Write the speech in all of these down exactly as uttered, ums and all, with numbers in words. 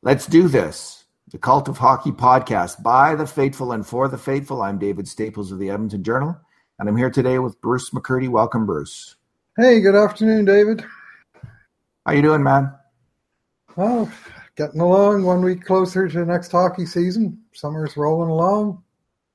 Let's do this. The Cult of Hockey podcast by the faithful and for the faithful. I'm David Staples of the Edmonton Journal, and I'm here today with Bruce McCurdy. Welcome, Bruce. Hey, good afternoon, David. How you doing, man? Oh, getting along, one week closer to the next hockey season. Summer's rolling along.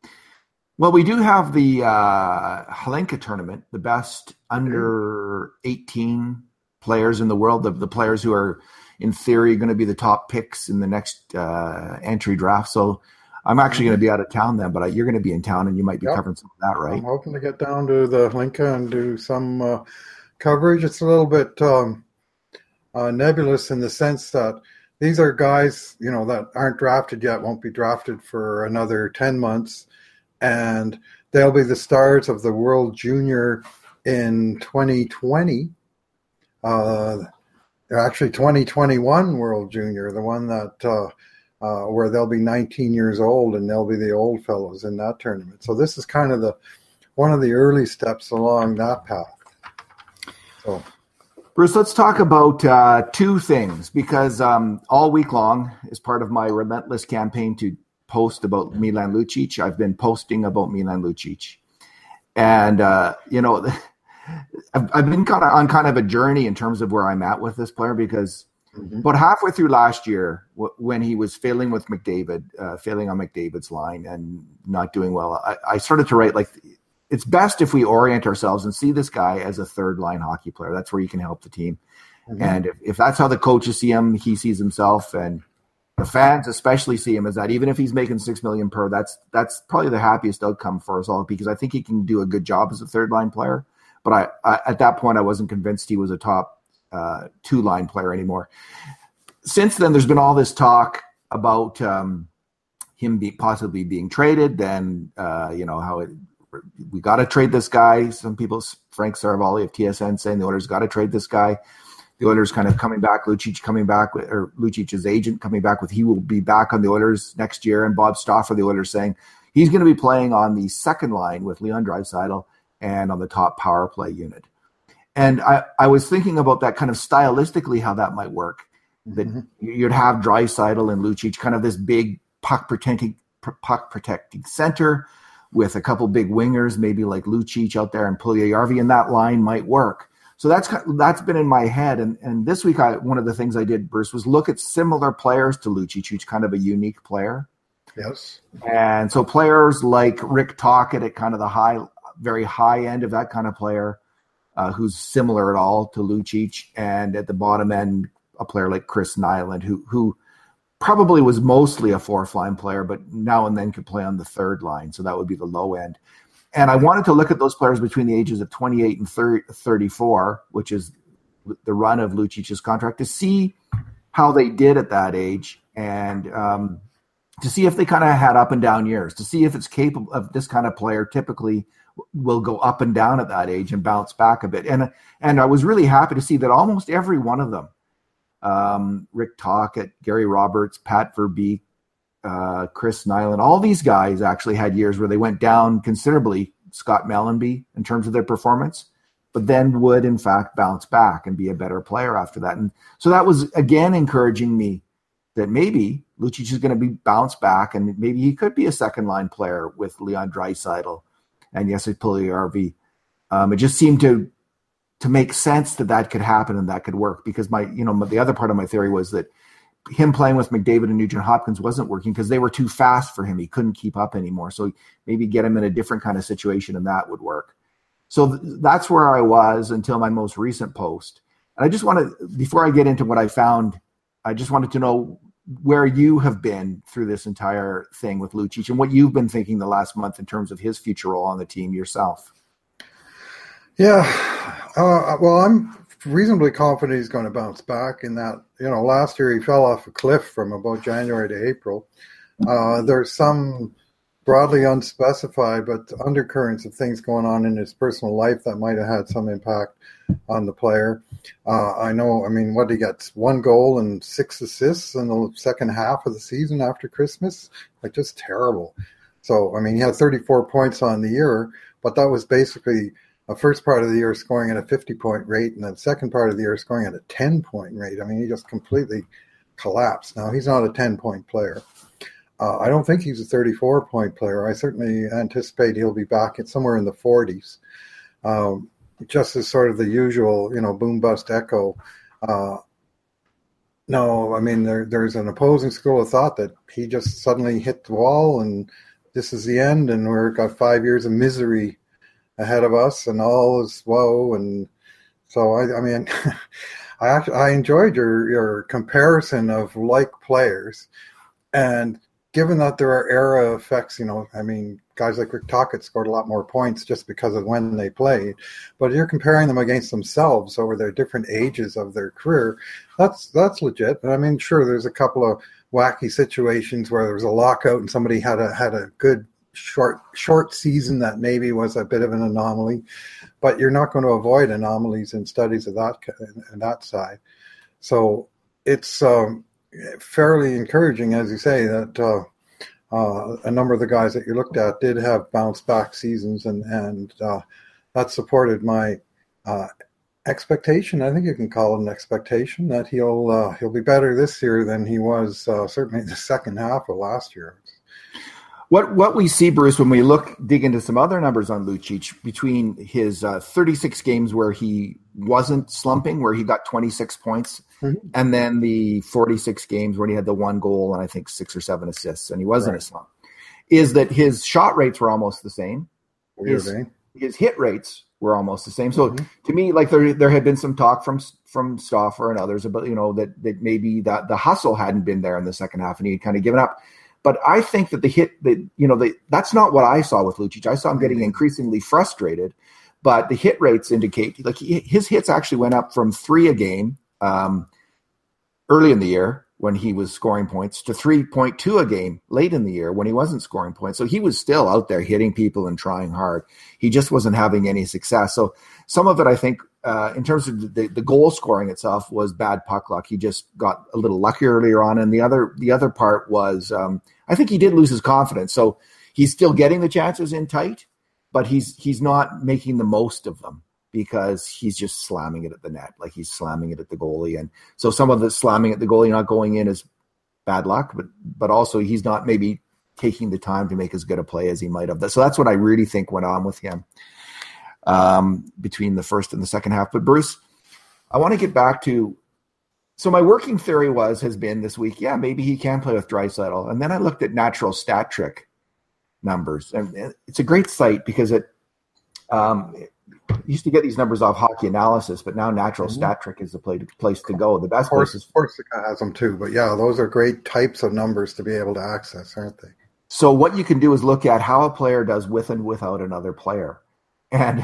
Well, we do have the uh, Hlinka tournament, the best under eighteen players in the world, the, the players who are, in theory, going to be the top picks in the next uh, entry draft. So I'm actually going to be out of town then, but I, you're going to be in town and you might be yep. covering some of that, right? I'm hoping to get down to the Hlinka and do some uh, coverage. It's a little bit um, uh, nebulous in the sense that these are guys, you know, that aren't drafted yet, won't be drafted for another ten months. And they'll be the stars of the World Junior in twenty twenty. Uh, they're actually twenty twenty-one World Junior, the one that uh, uh, where they'll be nineteen years old and they'll be the old fellows in that tournament. So this is kind of the one of the early steps along that path. So, Bruce, let's talk about uh, two things because um, all week long, as part of my relentless campaign to post about Milan Lucic, I've been posting about Milan Lucic. And, uh, you know, I've, I've been kind of on kind of a journey in terms of where I'm at with this player because mm-hmm. about halfway through last year, w- when he was failing with McDavid, uh, failing on McDavid's line and not doing well, I, I started to write, like, it's best if we orient ourselves and see this guy as a third-line hockey player. That's where he can help the team. Mm-hmm. And if, if that's how the coaches see him, he sees himself, and the fans especially see him as that. Even if he's making six million per, that's that's probably the happiest outcome for us all because I think he can do a good job as a third line player. But I, I at that point I wasn't convinced he was a top uh, two line player anymore. Since then, there's been all this talk about um, him be possibly being traded. Then uh, you know how it, we got to trade this guy. Some people, Frank Saravalli of T S N, saying the Oilers got to trade this guy. The Oilers kind of coming back, Lucic coming back, or Lucic's agent coming back with he will be back on the Oilers next year, and Bob Stauffer, the Oilers, saying he's going to be playing on the second line with Leon Draisaitl and on the top power play unit. And I, I was thinking about that kind of stylistically, how that might work. That mm-hmm. you'd have Draisaitl and Lucic, kind of this big puck protecting puck protecting center with a couple big wingers, maybe like Lucic out there and Puljujarvi, and that line might work. So that's that's been in my head, and and this week I one of the things I did, Bruce, was look at similar players to Lucic, who's kind of a unique player. Yes. And so players like Rick Tocchet at kind of the high, very high end of that kind of player, uh, who's similar at all to Lucic, and at the bottom end, a player like Chris Nyland, who who probably was mostly a fourth line player, but now and then could play on the third line. So that would be the low end. And I wanted to look at those players between the ages of twenty-eight and thirty-four, which is the run of Lucic's contract, to see how they did at that age and um, to see if they kind of had up and down years, to see if it's capable of this kind of player typically will go up and down at that age and bounce back a bit. And, and I was really happy to see that almost every one of them, um, Rick Tocchet, Gary Roberts, Pat Verbeek, Uh, Chris Nyland, all these guys actually had years where they went down considerably, Scott Mellanby, in terms of their performance, but then would, in fact, bounce back and be a better player after that. And so that was, again, encouraging me that maybe Lucic is going to be bounced back and maybe he could be a second-line player with Leon Draisaitl and Jesse Puljujarvi. Um, it just seemed to to make sense that that could happen and that could work because my, you know, the other part of my theory was that him playing with McDavid and Nugent Hopkins wasn't working because they were too fast for him. He couldn't keep up anymore. So maybe get him in a different kind of situation and that would work. So th- that's where I was until my most recent post. And I just want to, before I get into what I found, I just wanted to know where you have been through this entire thing with Lucic and what you've been thinking the last month in terms of his future role on the team yourself. Yeah. Uh, well, I'm reasonably confident he's going to bounce back in that, you know, last year he fell off a cliff from about January to April. Uh, there's some broadly unspecified but undercurrents of things going on in his personal life that might have had some impact on the player. Uh, I know, I mean, what he gets, one goal and six assists in the second half of the season after Christmas, like just terrible. So, I mean, he had thirty-four points on the year, but that was basically a first part of the year scoring at a fifty-point rate and the second part of the year scoring at a ten-point rate. I mean, he just completely collapse. Now, he's not a ten-point player. Uh, I don't think he's a thirty-four-point player. I certainly anticipate he'll be back at somewhere in the forties. Um, just as sort of the usual, you know, boom-bust echo. Uh, no, I mean, there, there's an opposing school of thought that he just suddenly hit the wall and this is the end and we've got five years of misery ahead of us and all is woe. And so, I, I mean, I actually, I enjoyed your, your comparison of like players. And given that there are era effects, you know, I mean, guys like Rick Tocchet scored a lot more points just because of when they played. But you're comparing them against themselves over their different ages of their career. That's that's legit. And I mean, sure, there's a couple of wacky situations where there was a lockout and somebody had a had a good short short season that maybe was a bit of an anomaly. But you're not going to avoid anomalies in studies of that in that side. So it's um, fairly encouraging, as you say, that uh, uh, a number of the guys that you looked at did have bounce back seasons, and and uh, that supported my uh, expectation. I think you can call it an expectation that he'll uh, he'll be better this year than he was uh, certainly the second half of last year. What what we see, Bruce, when we look dig into some other numbers on Lucic, between his uh, thirty-six games where he wasn't slumping, where he got twenty-six points, mm-hmm. and then the forty-six games where he had the one goal and I think six or seven assists, and he wasn't right. a slump, is that his shot rates were almost the same. His, his hit rates were almost the same. So mm-hmm. to me, like there there had been some talk from from Stauffer and others about, you know, that that maybe that the hustle hadn't been there in the second half and he had kind of given up. But I think that the hit, that you know, the, that's not what I saw with Lucic. I saw him getting increasingly frustrated, but the hit rates indicate like he, his hits actually went up from three a game um, early in the year when he was scoring points to three point two a game late in the year when he wasn't scoring points. So he was still out there hitting people and trying hard. He just wasn't having any success. So some of it, I think, uh, in terms of the, the goal scoring itself, was bad puck luck. He just got a little lucky earlier on. And the other the other part was um, I think he did lose his confidence. So he's still getting the chances in tight, but he's he's not making the most of them, because he's just slamming it at the net, like he's slamming it at the goalie. And so some of the slamming at the goalie not going in is bad luck, but but also he's not maybe taking the time to make as good a play as he might have. So that's what I really think went on with him um, between the first and the second half. But Bruce, I want to get back to, so my working theory was, has been this week, yeah, maybe he can play with Draisaitl. And then I looked at Natural Stat Trick numbers, and it's a great site because it, um, it used to get these numbers off Hockey Analysis, but now Natural mm-hmm. Stat Trick is the play, place to go. The best place is Corsica has them too, but yeah, those are great types of numbers to be able to access, aren't they? So what you can do is look at how a player does with and without another player. And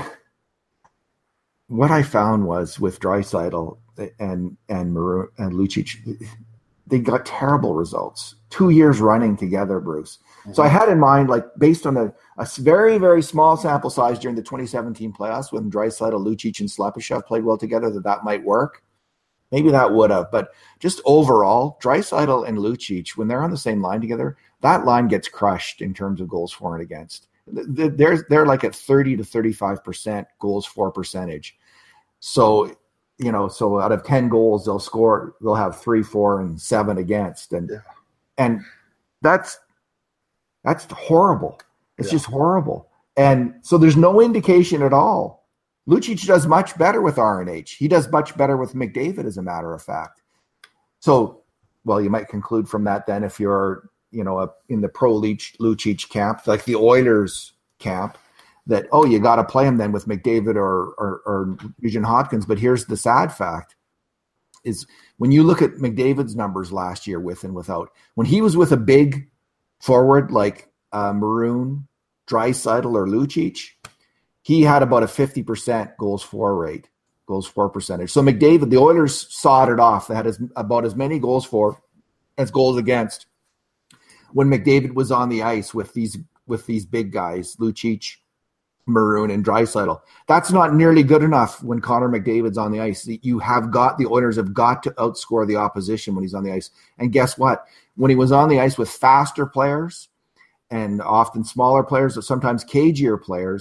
what I found was with Draisaitl and and Maroon and Lucic, they got terrible results two years running together, Bruce. Mm-hmm. So I had in mind, like based on a, a very, very small sample size during the twenty seventeen playoffs when Draisaitl, Lucic, and Slepyshev played well together, that that might work. Maybe that would have. But just overall, Draisaitl and Lucic, when they're on the same line together, that line gets crushed in terms of goals for and against. They're, they're like at thirty to thirty-five percent goals for percentage. So, you know, so out of ten goals, they'll score, they'll have three, four, and seven against. And, yeah. and that's, that's horrible. It's yeah. just horrible. And so there's no indication at all. Lucic does much better with R N H. He does much better with McDavid, as a matter of fact. So, well, you might conclude from that then, if you're, you know, a, in the pro Lucic camp, like the Oilers camp, that, oh, you got to play him then with McDavid or, or, or Nugent Hopkins. But here's the sad fact, is when you look at McDavid's numbers last year with and without, when he was with a big forward like uh, Maroon, Draisaitl, or Lucic, he had about a fifty percent goals for rate, goals for percentage. So McDavid, the Oilers sawed it off. They had as, about as many goals for as goals against when McDavid was on the ice with these with these big guys, Lucic, Maroon, and Draisaitl. That's not nearly good enough when Connor McDavid's on the ice. You have got, the Oilers have got to outscore the opposition when he's on the ice. And guess what? When he was on the ice with faster players and often smaller players, or sometimes cagier players,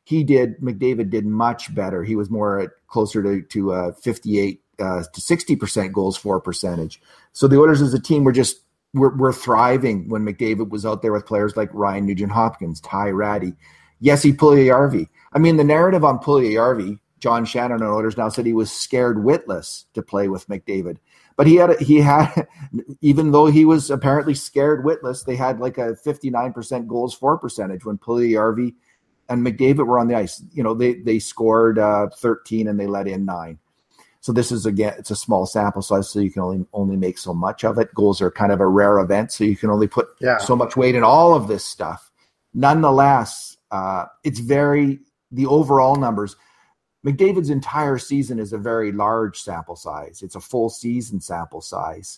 he did, McDavid did much better. He was more at closer to, to uh, fifty-eight uh, to sixty percent goals for percentage. So the Oilers as a team were just, were, were thriving when McDavid was out there with players like Ryan Nugent-Hopkins, Ty Rattie, Jesse Puljujarvi. I mean, the narrative on Puljujarvi, John Shannon on Oilers now said he was scared witless to play with McDavid. But he had, he had, even though he was apparently scared witless, they had like a fifty-nine percent goals for percentage when Puljujarvi and McDavid were on the ice. You know, they they scored uh, thirteen and they let in nine. So this is, again, it's a small sample size, so you can only only make so much of it. Goals are kind of a rare event, so you can only put yeah. so much weight in all of this stuff. Nonetheless, uh, it's very, the overall numbers, McDavid's entire season is a very large sample size. It's a full season sample size.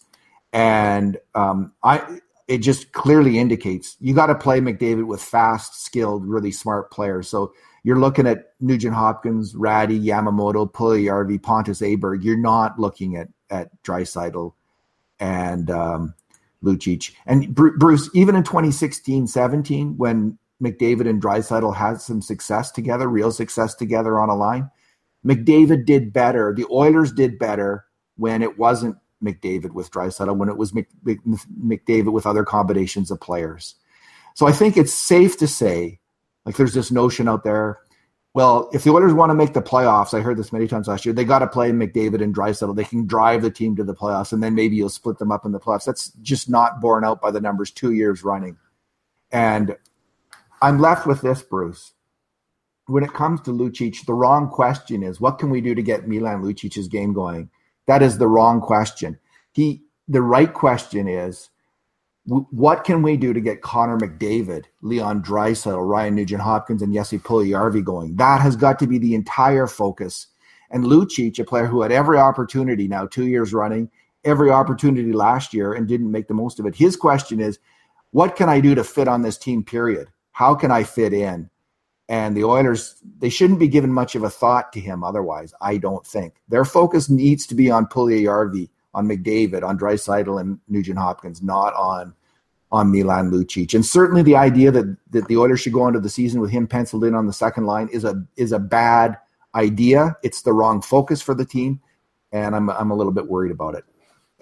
And um, I it just clearly indicates you got to play McDavid with fast, skilled, really smart players. So you're looking at Nugent-Hopkins, Rattie, Yamamoto, Puljujarvi, Pontus Aberg. You're not looking at at Draisaitl and um, Lucic. And Bruce, even in twenty sixteen seventeen, when McDavid and Draisaitl had some success together, real success together on a line, McDavid did better. The Oilers did better when it wasn't McDavid with Draisaitl, when it was Mc, Mc, McDavid with other combinations of players. So I think it's safe to say, like there's this notion out there, well, if the Oilers want to make the playoffs, I heard this many times last year, they got to play McDavid and Draisaitl. They can drive the team to the playoffs, and then maybe you'll split them up in the playoffs. That's just not borne out by the numbers two years running. And I'm left with this, Bruce. When it comes to Lucic, the wrong question is, what can we do to get Milan Lucic's game going? That is the wrong question. He, the right question is, w- what can we do to get Connor McDavid, Leon Draisaitl, Ryan Nugent-Hopkins, and Jesse Puljujarvi going? That has got to be the entire focus. And Lucic, a player who had every opportunity now, two years running, every opportunity last year and didn't make the most of it. His question is, what can I do to fit on this team, period? How can I fit in? And the Oilers, they shouldn't be given much of a thought to him otherwise, I don't think. Their focus needs to be on Puljujarvi, on McDavid, on Draisaitl and Nugent-Hopkins, not on, on Milan Lucic. And certainly the idea that, that the Oilers should go into the season with him penciled in on the second line is a is a bad idea. It's the wrong focus for the team, and I'm I'm a little bit worried about it.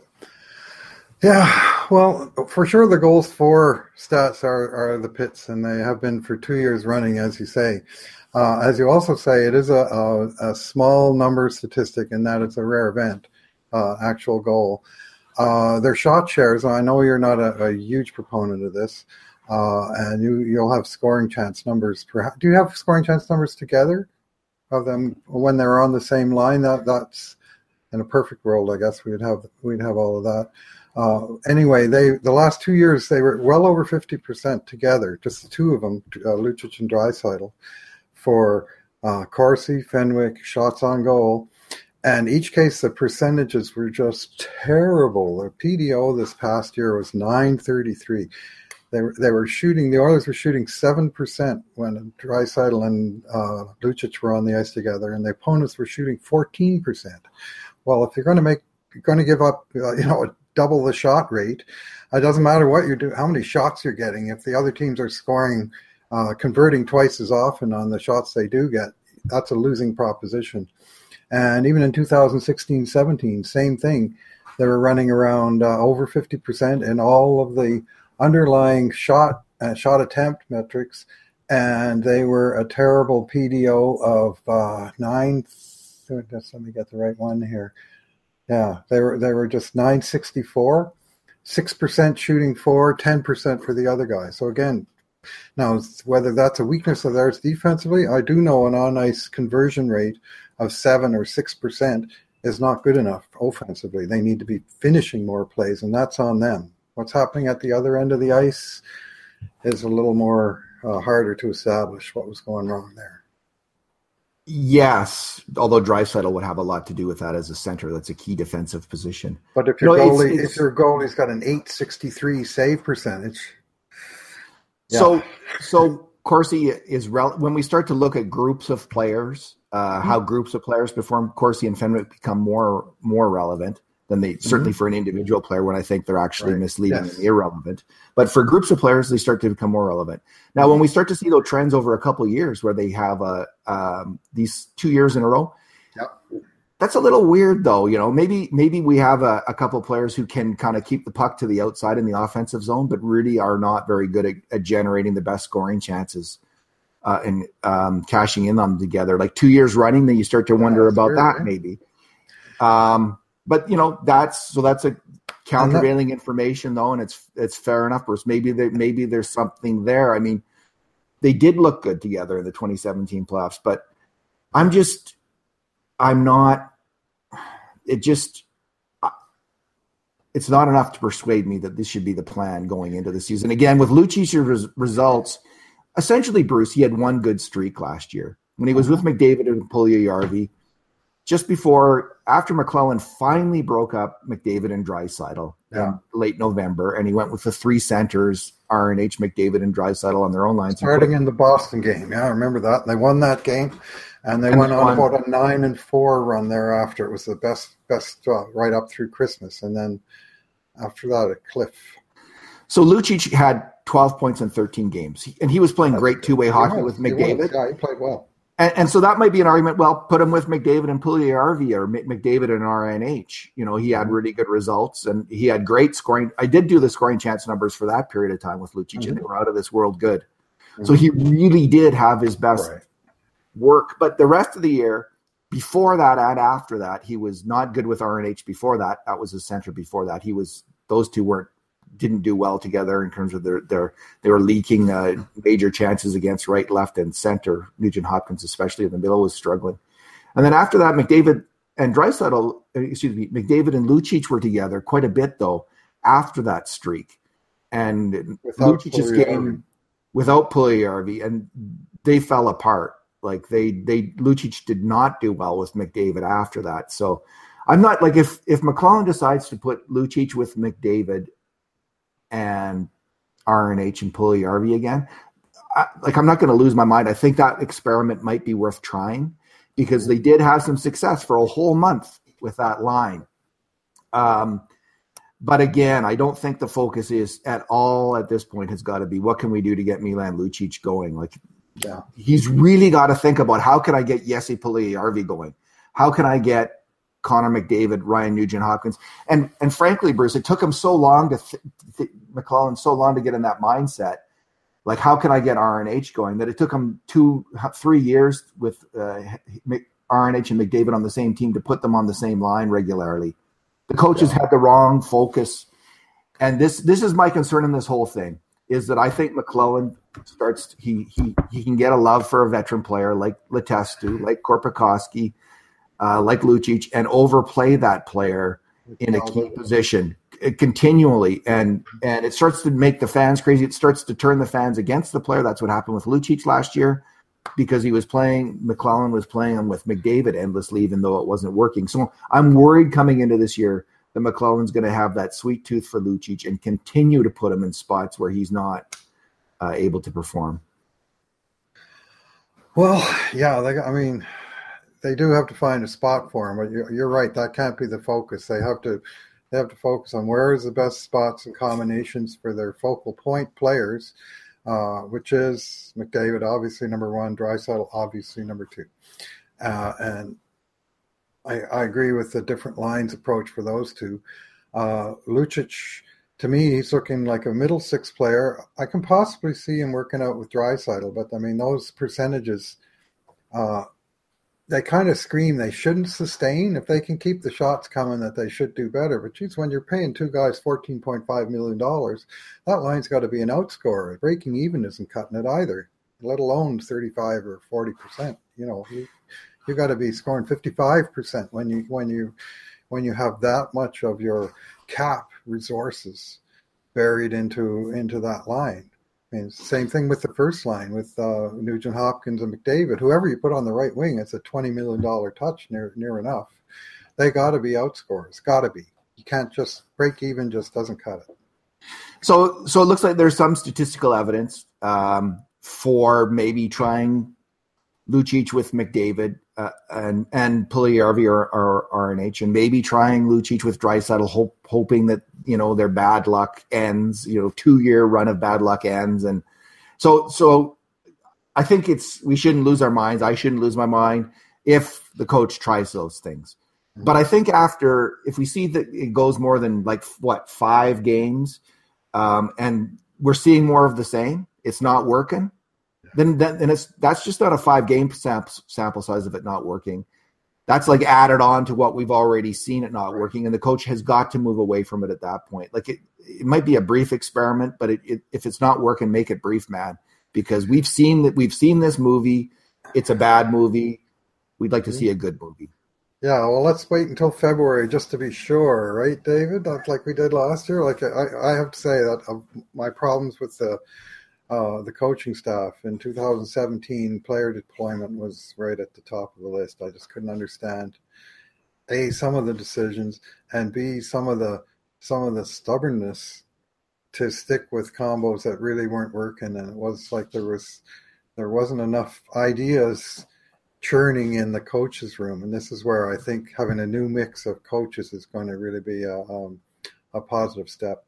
Yeah, well, for sure the goals for stats are, are the pits, and they have been for two years running, as you say. Uh, as you also say, it is a, a, a small number statistic in that it's a rare event, uh, actual goal. Uh, their shot shares, I know you're not a, a huge proponent of this, uh, and you, you'll have scoring chance numbers. Perhaps, do you have scoring chance numbers together of them when they're on the same line? That That's, in a perfect world, I guess, we'd have we'd have all of that. Uh, anyway, they the last two years they were well over fifty percent together, just the two of them, uh, Lucic and Draisaitl, for uh, Corsi, Fenwick, shots on goal. And each case the percentages were just terrible. Their P D O this past year was nine thirty-three. They were they were shooting. The Oilers were shooting seven percent when Draisaitl and uh, Lucic were on the ice together, and the opponents were shooting fourteen percent. Well, if you're going to make, you're going to give up, uh, you know. double the shot rate. It doesn't matter what you do, how many shots you're getting. If the other teams are scoring, uh, converting twice as often on the shots they do get, that's a losing proposition. And even in two thousand sixteen seventeen, same thing. They were running around uh, over fifty percent in all of the underlying shot uh, shot attempt metrics, and they were a terrible P D O of uh, nine. Let me get the right one here. Yeah, they were they were just nine sixty-four, six percent shooting for, ten percent for the other guy. So again, now whether that's a weakness of theirs defensively, I do know an on-ice conversion rate of seven or six percent is not good enough offensively. They need to be finishing more plays, and that's on them. What's happening at the other end of the ice is a little more uh, harder to establish what was going wrong there. Yes, although Draisaitl would have a lot to do with that as a center. That's a key defensive position. But if your no, goalie, it's, it's, if your goalie's got an eight sixty-three save percentage, yeah. so so Corsi is rel- when we start to look at groups of players, uh, mm-hmm. how groups of players perform. Corsi and Fenwick become more more relevant than they mm-hmm. certainly for an individual player when I think they're actually right. misleading yes. and irrelevant. But for groups of players, they start to become more relevant. Now, mm-hmm. when we start to see those trends over a couple of years where they have a um, these two years in a row, yep. that's a little weird, though. You know, maybe maybe we have a, a couple of players who can kind of keep the puck to the outside in the offensive zone, but really are not very good at, at generating the best scoring chances uh, and um, cashing in on them together. Like two years running, then you start to wonder yeah, about true, that, right? maybe. Um, but you know, that's so that's a countervailing that, information, though, and it's it's fair enough, Bruce. Maybe there, maybe there's something there. I mean, they did look good together in the twenty seventeen playoffs, but I'm just, I'm not. It just, it's not enough to persuade me that this should be the plan going into the season. Again, with Lucic's res- results, essentially, Bruce, he had one good streak last year when he was with McDavid and Puljujarvi. Just before, after McLellan finally broke up McDavid and Draisaitl yeah. in late November, and he went with the three centers, R N H, McDavid, and Draisaitl on their own lines. Starting in the Boston game, yeah, I remember that. They won that game, and they and went they on won. about a nine and four run thereafter. It was the best, best uh, right up through Christmas, and then after that, a cliff. So Lucic had twelve points in thirteen games, and he was playing That's great good. two-way hockey was, with McDavid. He yeah, he played well. And, and so that might be an argument. Well, put him with McDavid and Puljujarvi or McDavid and R N H. You know, he had really good results and he had great scoring. I did do the scoring chance numbers for that period of time with Lucic, mm-hmm. and they were out of this world good. Mm-hmm. So he really did have his best right. work. But the rest of the year, before that and after that, he was not good with R N H. Before that, that was his center. Before that, he was. Those two weren't. Didn't do well together in terms of their their they were leaking uh, major chances against right, left, and center. Nugent Hopkins, especially in the middle, was struggling. And then after that, McDavid and Draisaitl, excuse me, McDavid and Lucic were together quite a bit though after that streak. And without Lucic's game without Puljujarvi, and they fell apart. Like they they Lucic did not do well with McDavid after that. So I'm not like if if McLellan decides to put Lucic with McDavid and R N H and Puljujarvi again, I, like I'm not going to lose my mind. I think that experiment might be worth trying because they did have some success for a whole month with that line. Um, but again, I don't think the focus is at all at this point has got to be what can we do to get Milan Lucic going? Like, yeah, he's really got to think about how can I get Jesse Puljujarvi going? How can I get Connor McDavid, Ryan Nugent Hopkins, and and frankly, Bruce, it took him so long to th- th- McLellan so long to get in that mindset. Like, how can I get R N H going? That it took him two, three years with uh, R N H and McDavid on the same team to put them on the same line regularly. The coaches yeah. had the wrong focus, and this this is my concern in this whole thing is that I think McLellan starts he he he can get a love for a veteran player like Letestu, like Korpikoski. Uh, like Lucic, and overplay that player in a key position continually. And and it starts to make the fans crazy. It starts to turn the fans against the player. That's what happened with Lucic last year because he was playing, McLellan was playing him with McDavid endlessly, even though it wasn't working. So I'm worried coming into this year that McLellan's going to have that sweet tooth for Lucic and continue to put him in spots where he's not uh, able to perform. Well, yeah, like, I mean, they do have to find a spot for him, but you're, you're right. That can't be the focus. They have to, they have to focus on where is the best spots and combinations for their focal point players, uh, which is McDavid, obviously number one, Draisaitl, obviously number two, uh, and I, I agree with the different lines approach for those two. Uh, Lucic, to me, he's looking like a middle six player. I can possibly see him working out with Draisaitl, but I mean those percentages. Uh, They kind of scream they shouldn't sustain. If they can keep the shots coming, that they should do better. But geez, when you're paying two guys fourteen point five million dollars, that line's got to be an outscorer. Breaking even isn't cutting it either, let alone thirty-five or forty percent. You know, you you got to be scoring fifty-five percent when you when you when you have that much of your cap resources buried into into that line. I mean, same thing with the first line with uh, Nugent Hopkins and McDavid. Whoever you put on the right wing, it's a twenty million dollars touch near near enough. They got to be outscorers. Got to be. You can't just break even. Just doesn't cut it. So, so it looks like there's some statistical evidence um, for maybe trying Lucic with McDavid uh, and and Puljujarvi or, or R N H, and maybe trying Lucic with Draisaitl, hope, hoping that you know their bad luck ends. You know, two year run of bad luck ends, and so so. I think it's we shouldn't lose our minds. I shouldn't lose my mind if the coach tries those things. But I think after, if we see that it goes more than like what five games, um, and we're seeing more of the same, it's not working. Then, then, then it's that's just not a five game sample sample size of it not working. That's like added on to what we've already seen it not working, and the coach has got to move away from it at that point. Like it, it might be a brief experiment, but it, it, if it's not working, make it brief, man. Because we've seen that we've seen this movie. It's a bad movie. We'd like to see a good movie. Yeah, well, let's wait until February just to be sure, right, David? That's like we did last year. Like I, I have to say that uh, my problems with the uh, the coaching staff in two thousand seventeen player deployment was right at the top of the list. I just couldn't understand A, some of the decisions, and B, some of the some of the stubbornness to stick with combos that really weren't working, and it was like there was there wasn't enough ideas churning in the coaches' room, and this is where I think having a new mix of coaches is going to really be a um, a positive step.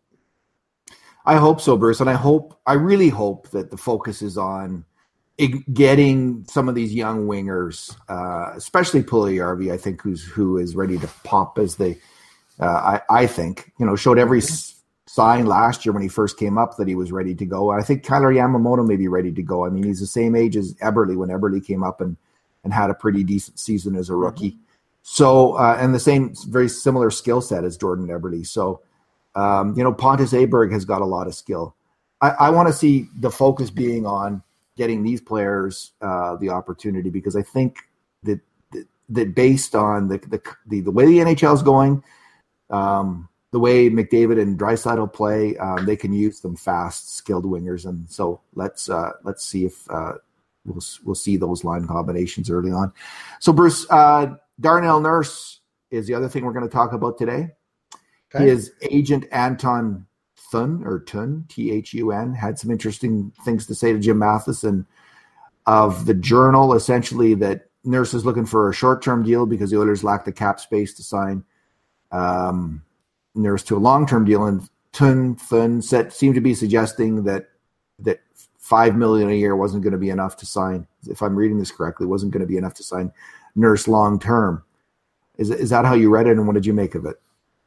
I hope so, Bruce, and I hope I really hope that the focus is on getting some of these young wingers, uh, especially Puljujarvi, I think, who's who is ready to pop as they, uh, I I think, you know, showed every. Mm-hmm. sign last year when he first came up that he was ready to go. I think Kyler Yamamoto may be ready to go. I mean, he's the same age as Eberle when Eberle came up and, and had a pretty decent season as a rookie. Mm-hmm. So, uh, and the same, very similar skill set as Jordan Eberle. So, um, you know, Pontus Aberg has got a lot of skill. I, I want to see the focus being on getting these players uh, the opportunity, because I think that that, that based on the, the the the way the N H L is going, um, the way McDavid and Draisaitl play, um, they can use them fast, skilled wingers, and so let's uh, let's see if uh, we'll we'll see those line combinations early on. So Bruce, uh, Darnell Nurse is the other thing we're going to talk about today. Okay. His agent Anton Thun or Tun T H U N had some interesting things to say to Jim Matheson of the Journal, essentially that Nurse is looking for a short-term deal because the Oilers lack the cap space to sign. Um, Nurse to a long-term deal, and Tun Thun said, seemed to be suggesting that that five million a year wasn't going to be enough to sign. If I'm reading this correctly, wasn't going to be enough to sign Nurse long-term. Is is that how you read it, and what did you make of it?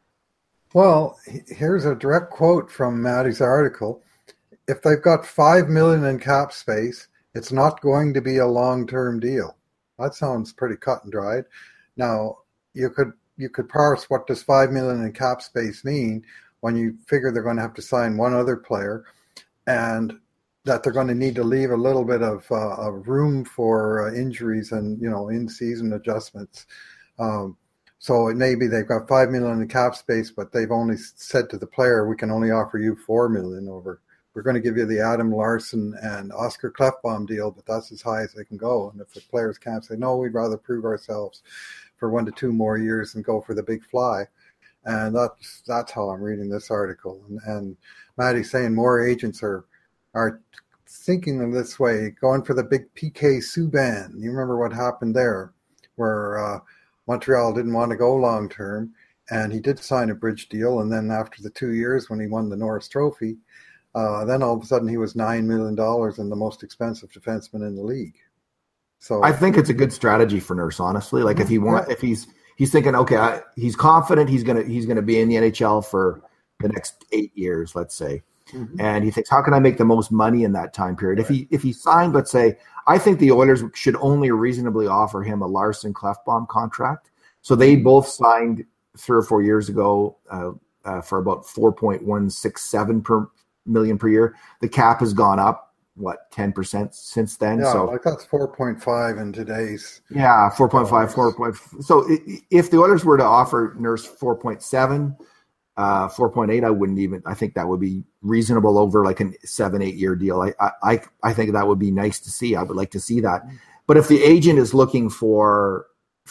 Well, here's a direct quote from Maddie's article. If they've got five million in cap space, it's not going to be a long-term deal. That sounds pretty cut and dried. Now, you could. You could parse what does five million in cap space mean when you figure they're going to have to sign one other player, and that they're going to need to leave a little bit of, uh, of room for uh, injuries and you know in-season adjustments. Um, so it may be they've got five million in cap space, but they've only said to the player, "We can only offer you four million over. We're going to give you the Adam Larsson and Oscar Klefbom deal, but that's as high as they can go." And if the players can't say no, we'd rather prove ourselves for one to two more years and go for the big fly. And that's that's how I'm reading this article. And, and Maddie's saying more agents are are thinking of this way, going for the big P K Subban. You remember what happened there, where uh, Montreal didn't want to go long term, and he did sign a bridge deal. And then after the two years when he won the Norris Trophy, uh, then all of a sudden he was nine million dollars and the most expensive defenseman in the league. So I think it's a good strategy for Nurse, honestly. Like if he want, if he's he's thinking, okay, I, he's confident he's gonna he's gonna be in the N H L for the next eight years, let's say, mm-hmm. and he thinks, how can I make the most money in that time period? Right. If he if he signed, let's say, I think the Oilers should only reasonably offer him a Larson Klefbom contract. So they both signed three or four years ago uh, uh, for about four point one six seven per million per year. The cap has gone up. What, ten percent since then? Yeah, so like that's four point five in today's. Yeah, four point five, four point five. So if the Oilers were to offer Nurse four point seven, uh, four point eight, I wouldn't even, I think that would be reasonable over like a seven, eight year deal. I, I, I think that would be nice to see. I would like to see that. But if the agent is looking for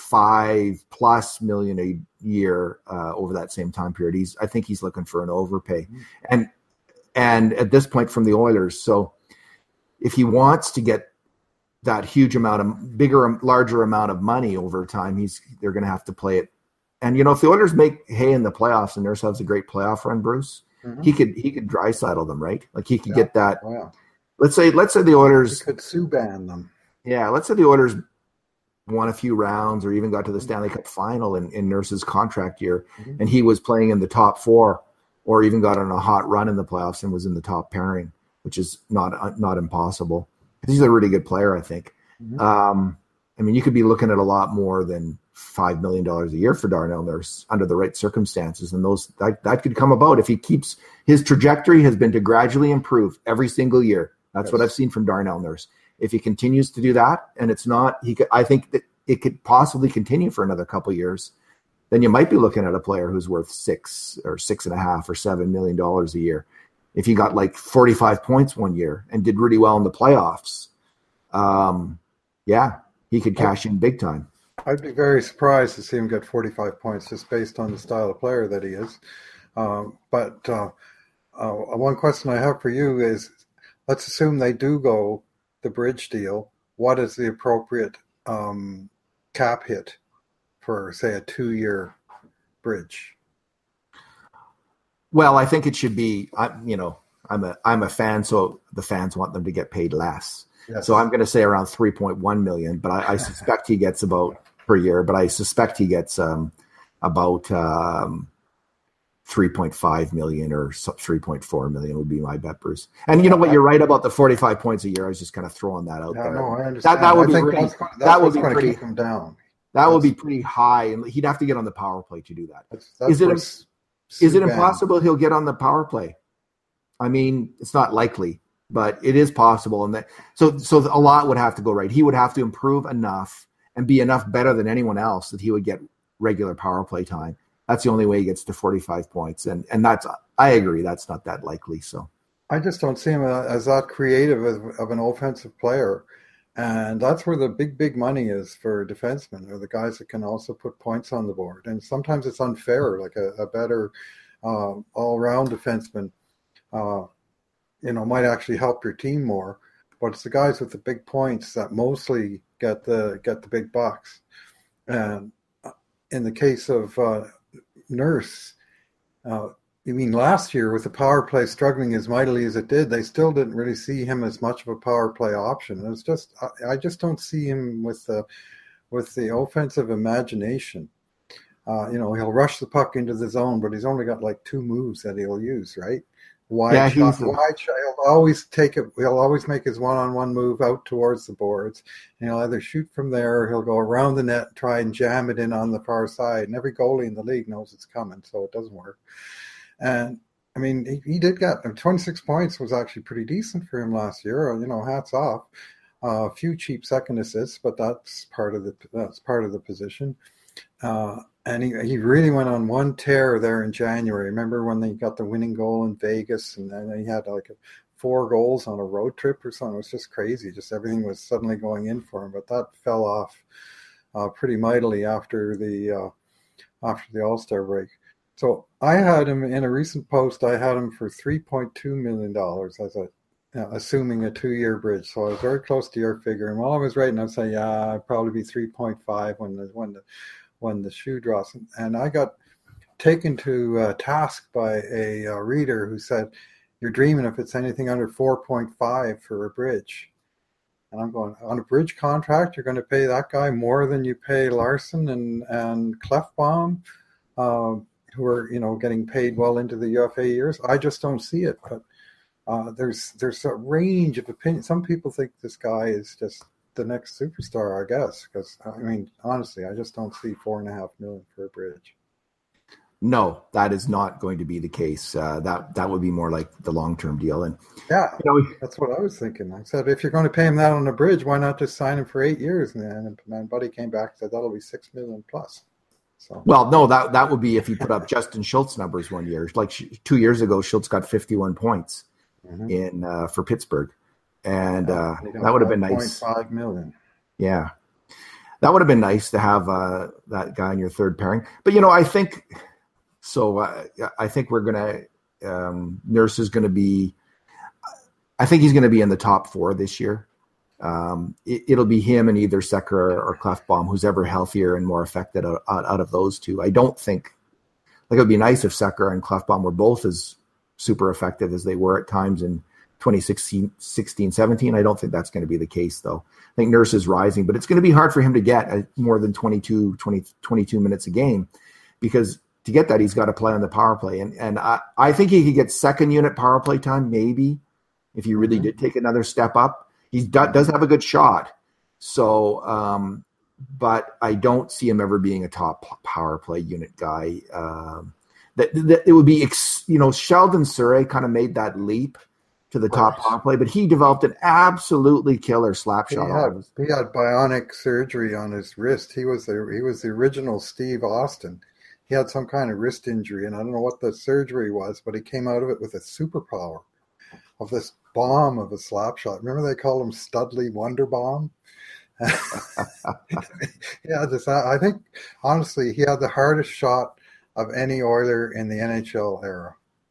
five plus million a year uh, over that same time period, he's, I think he's looking for an overpay. And, and at this point from the Oilers, so if he wants to get that huge amount of bigger, larger amount of money over time. He's they're going to have to play it. And you know, if the Oilers make hay in the playoffs and Nurse has a great playoff run, Bruce, mm-hmm. he could he could dry saddle them, right? Like he could yeah. get that. Oh, yeah. Let's say let's say the Oilers he could Subban them. Yeah, let's say the Oilers won a few rounds or even got to the Stanley Cup final in, in Nurse's contract year, mm-hmm. and he was playing in the top four, or even got on a hot run in the playoffs and was in the top pairing, which is not not impossible. He's a really good player, I think. Mm-hmm. Um, I mean, you could be looking at a lot more than five million dollars a year for Darnell Nurse under the right circumstances, and those that, that could come about if he keeps his trajectory has been to gradually improve every single year. That's yes. what I've seen from Darnell Nurse. If he continues to do that, and it's not, he could, I think that it could possibly continue for another couple of years, then you might be looking at a player who's worth six or six and a half or seven million dollars a year. If he got like forty-five points one year and did really well in the playoffs, um, yeah, he could cash in big time. I'd be very surprised to see him get forty-five points just based on the style of player that he is. Um, but uh, uh, one question I have for you is, let's assume they do go the bridge deal. What is the appropriate um, cap hit for, say, a two-year bridge? Well, I think it should be. I, you know, I'm a I'm a fan, so the fans want them to get paid less. Yes. So I'm going to say around three point one million, but I, I suspect he gets about per year. But I suspect he gets um, about um, three point five million or three point four million would be my bet, Bruce. And you know what? You're right about the forty-five points a year. I was just kind of throwing that out yeah, there. No, I understand. That, that would I be really, that's, that's that would be going pretty to keep him down. That that's, would be pretty high, and he'd have to get on the power play to do that. That's, that's is it is it impossible he'll get on the power play? I mean, it's not likely, but it is possible. And that so so a lot would have to go right. He would have to improve enough and be enough better than anyone else that he would get regular power play time. That's the only way he gets to forty-five points. And and that's, I agree, that's not that likely. So I just don't see him as that creative of, of an offensive player. And that's where the big, big money is for defensemen, or the guys that can also put points on the board. And sometimes it's unfair, like a, a better uh, all-round defenseman, uh, you know, might actually help your team more. But it's the guys with the big points that mostly get the get the big bucks. And in the case of uh, Nurse, uh, I mean, last year with the power play struggling as mightily as it did, they still didn't really see him as much of a power play option. It's just, I, I just don't see him with the with the offensive imagination. Uh, you know, he'll rush the puck into the zone, but he's only got like two moves that he'll use, right? Wide yeah, shot, wide shot. He'll always take it. He'll always make his one-on-one move out towards the boards. And he'll either shoot from there, or he'll go around the net, and try and jam it in on the far side. And every goalie in the league knows it's coming, so it doesn't work. And I mean, he, he did get twenty-six points was actually pretty decent for him last year. You know, hats off. Uh, a few cheap second assists, but that's part of the that's part of the position. Uh, and he he really went on one tear there in January. Remember when they got the winning goal in Vegas, and then he had like a, four goals on a road trip or something? It was just crazy. Just everything was suddenly going in for him. But that fell off uh, pretty mightily after the uh, after the All-Star break. So I had him in a recent post. I had him for three point two million dollars as a, you know, assuming a two-year bridge. So I was very close to your figure. And while I was writing, I'd say, yeah, I'd probably be three point five when the when the when the shoe drops. And I got taken to uh, task by a, a reader who said, "You're dreaming if it's anything under four point five for a bridge." And I'm going, on a bridge contract, you're going to pay that guy more than you pay Larson and and Clefbaum. Uh, who are, you know, getting paid well into the U F A years. I just don't see it. But uh, there's there's a range of opinion. Some people think this guy is just the next superstar, I guess. Because, I mean, honestly, I just don't see four and a half million for a bridge. No, that is not going to be the case. Uh, that that would be more like the long-term deal. And yeah, you know, that's what I was thinking. I said, if you're going to pay him that on a bridge, why not just sign him for eight years? And then and Buddy came back and said, that'll be six million plus. So. Well, no, that that would be if you put up Justin Schultz numbers one year. Like two years ago, Schultz got fifty-one points mm-hmm. in uh, for Pittsburgh, and uh, that would have been nice. Five million. Yeah, that would have been nice to have uh, that guy in your third pairing. But you know, I think so. Uh, I think we're gonna um, Nurse is going to be. I think he's going to be in the top four this year. Um, it, it'll be him and either Sekera or Klefbom, who's ever healthier and more effective out, out, out of those two. I don't think like it would be nice if Sekera and Klefbom were both as super effective as they were at times in twenty sixteen, seventeen. I don't think that's going to be the case, though. I think Nurse is rising, but it's going to be hard for him to get a, more than twenty-two, twenty, twenty-two minutes a game, because to get that, he's got to play on the power play. And and I, I think he could get second unit power play time, maybe, if he really mm-hmm. did take another step up. He do, does have a good shot. So, um, but I don't see him ever being a top power play unit guy. Um, that, that it would be, ex, you know, Sheldon Surrey kind of made that leap to the top power play, but he developed an absolutely killer slap shot. He had, he had bionic surgery on his wrist. He was the he was the original Steve Austin. He had some kind of wrist injury, and I don't know what the surgery was, but he came out of it with a superpower of this bomb of a slap shot. Remember they called him Studley Wonder Bomb? yeah, this, I think, honestly, he had the hardest shot of any Oiler in the N H L era.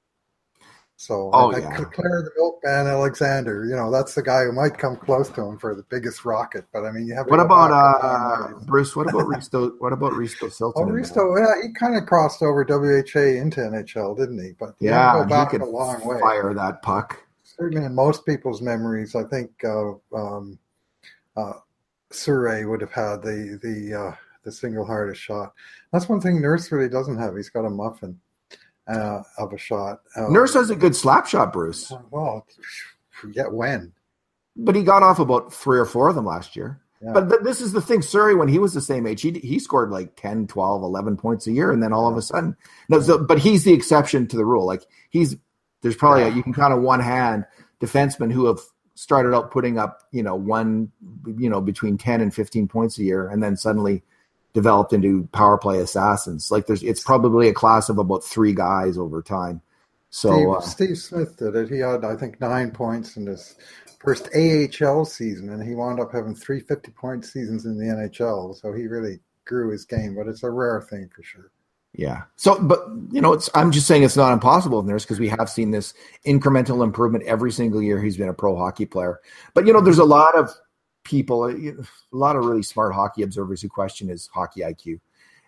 So, oh, like yeah. Claire the Milkman Alexander, you know, that's the guy who might come close to him for the biggest rocket. But I mean, you have. To what about uh, Bruce? What about Risto? What about Risto Silton? Oh, Risto, yeah, he kind of crossed over W H A into N H L, didn't he? But yeah, go back he could a long way. Fire that puck. Certainly, in most people's memories, I think uh, um, uh, Surrey would have had the the uh, the single hardest shot. That's one thing Nurse really doesn't have. He's got a muffin uh, of a shot. Uh, Nurse has a good slap shot, Bruce. Well, forget when. But he got off about three or four of them last year. Yeah. But th- this is the thing. Surrey, when he was the same age, he he scored like ten, twelve, eleven points a year, and then all of a sudden, no. So, but he's the exception to the rule. Like he's there's probably a, you can count on one hand defensemen who have started out putting up, you know, one, you know, between ten and fifteen points a year, and then suddenly developed into power play assassins. Like there's, it's probably a class of about three guys over time. So Steve, uh, Steve Smith did it. He had, I think, nine points in his first A H L season, and he wound up having three fifty-point seasons in the N H L. So he really grew his game, but it's a rare thing for sure. Yeah. So, but, you know, it's, I'm just saying it's not impossible in Nurse because we have seen this incremental improvement every single year he's been a pro hockey player. But, you know, there's a lot of people, a lot of really smart hockey observers who question his hockey I Q.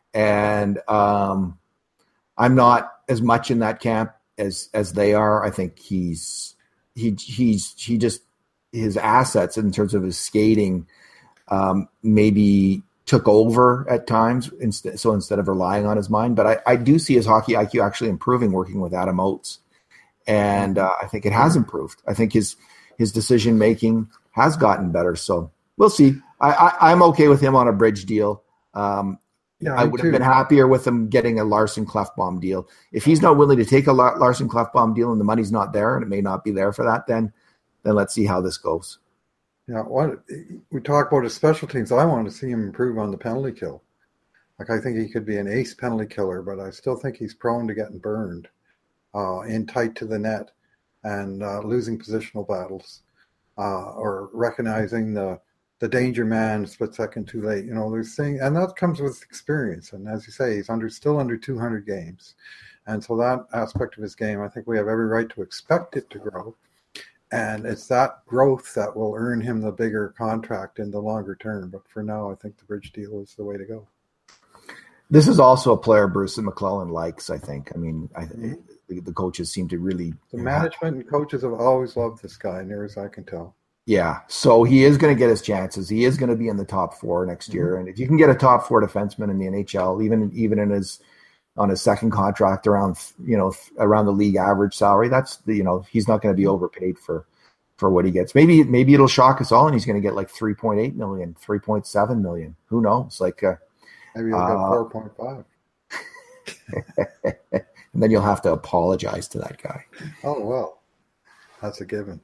And um, I'm not as much in that camp as as they are. I think he's, he he's, he just, his assets in terms of his skating um, maybe took over at times, instead, so instead of relying on his mind. But I, I do see his hockey I Q actually improving working with Adam Oates. And uh, I think it has improved. I think his his decision-making has gotten better. So we'll see. I, I, I'm okay with him on a bridge deal. Um, yeah, I would have been happier with him getting a Larson Klefbom deal. If he's not willing to take a Larson Klefbom deal and the money's not there, and it may not be there for that, then then let's see how this goes. Yeah, what we talk about his special teams. I want to see him improve on the penalty kill. Like I think he could be an ace penalty killer, but I still think he's prone to getting burned uh, in tight to the net and uh, losing positional battles uh, or recognizing the the danger man split second too late. You know, there's thing, and that comes with experience. And as you say, he's under still under two hundred games, and so that aspect of his game, I think we have every right to expect it to grow. And it's that growth that will earn him the bigger contract in the longer term. But for now, I think the bridge deal is the way to go. This is also a player Bruce McClellan likes, I think. I mean, I think the, the coaches seem to really... The management and coaches have always loved this guy, near as I can tell. Yeah, so he is going to get his chances. He is going to be in the top four next year. Mm-hmm. And if you can get a top four defenseman in the N H L, even even in his... on his second contract around, you know, around the league average salary, that's the, you know, he's not going to be overpaid for, for what he gets. Maybe, maybe it'll shock us all and he's going to get like three point eight million, three point seven million. Who knows? Like, uh, maybe he'll uh, get four point five. And then you'll have to apologize to that guy. Oh, well, that's a given.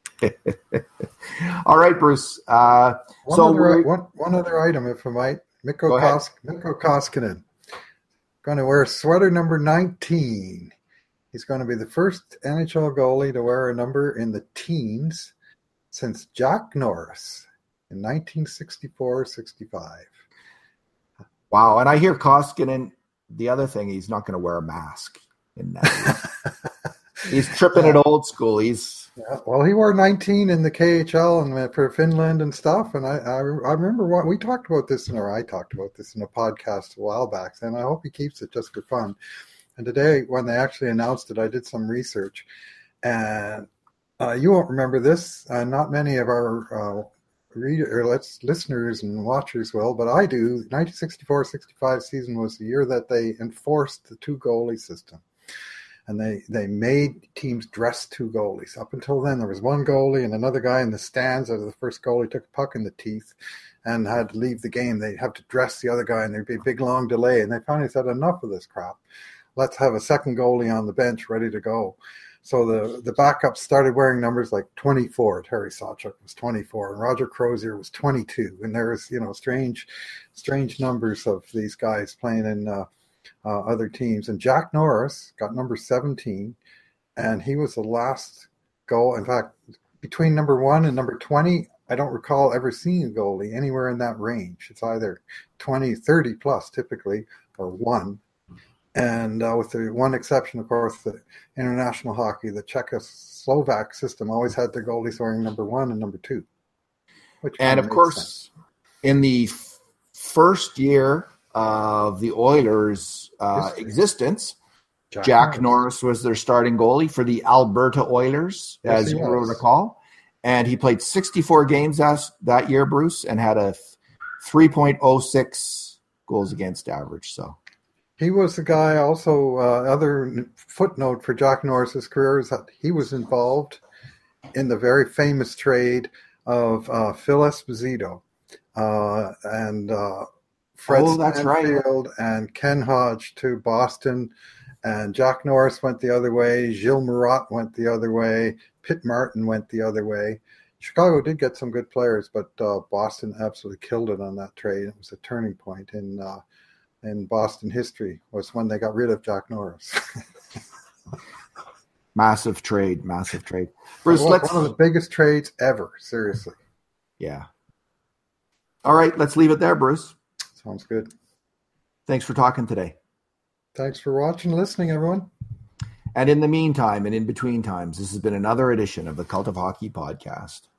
All right, Bruce. Uh, one, so other, one, one other item, if I might. Mikko, Kos- Mikko Koskinen. Going to wear sweater number nineteen. He's going to be the first N H L goalie to wear a number in the teens since Jack Norris in nineteen sixty-four sixty-five. Wow. And I hear Koskinen, the other thing, he's not going to wear a mask in that. He's tripping it old school. He's Yeah, well, he wore nineteen in the K H L and for Finland and stuff. And I, I, I remember what we talked about this, in, or I talked about this in a podcast a while back. And I hope he keeps it just for fun. And today, when they actually announced it, I did some research, and uh, you won't remember this. Uh, not many of our uh, reader, or let's, listeners and watchers will, but I do. nineteen sixty-four sixty-five season was the year that they enforced the two goalie system. And they, they made teams dress two goalies. Up until then, there was one goalie and another guy in the stands. As the first goalie took a puck in the teeth and had to leave the game, they'd have to dress the other guy, and there'd be a big, long delay. And they finally said, enough of this crap. Let's have a second goalie on the bench ready to go. So the, the backups started wearing numbers like twenty-four. Terry Sawchuk was twenty-four, and Roger Crozier was twenty-two. And there was, you know, strange, strange numbers of these guys playing in uh, Uh, other teams. And Jack Norris got number seventeen, and he was the last goal. In fact, between number one and number twenty, I don't recall ever seeing a goalie anywhere in that range. It's either twenty, thirty plus typically, or one. And uh, with the one exception, of course, the international hockey, the Czechoslovak system always had their goalies wearing number one and number two. Which and of course, sense. in the f- first year of the Oilers' uh, existence, Jack, Jack Norris. Norris was their starting goalie for the Alberta Oilers, yes, as you will recall. And he played sixty-four games as, that year, Bruce, and had a three point oh six goals against average. So he was the guy also, uh, other footnote for Jack Norris's career is that he was involved in the very famous trade of uh, Phil Esposito uh, and uh, Fred oh, that's Stanfield right. and Ken Hodge to Boston, and Jack Norris went the other way. Gilles Marotte went the other way. Pitt Martin went the other way. Chicago did get some good players, but uh, Boston absolutely killed it on that trade. It was a turning point in uh, in Boston history, was when they got rid of Jack Norris. Massive trade, massive trade. Bruce, one, let's... one of the biggest trades ever, seriously. Yeah. All right, let's leave it there, Bruce. Sounds good. Thanks for talking today. Thanks for watching, listening, everyone. And in the meantime, and in between times, this has been another edition of the Cult of Hockey podcast.